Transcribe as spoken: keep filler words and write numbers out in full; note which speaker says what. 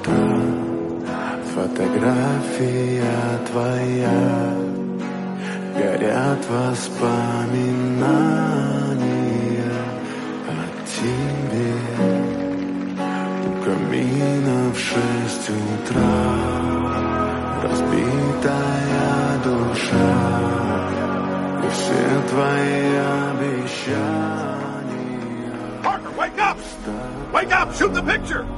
Speaker 1: утра. Фотография твоя, горят воспоминания о тебе. У камина в шесть утра, разбитая душа, и все твои обещания.
Speaker 2: Parker, wake up! Wake up! Shoot the picture!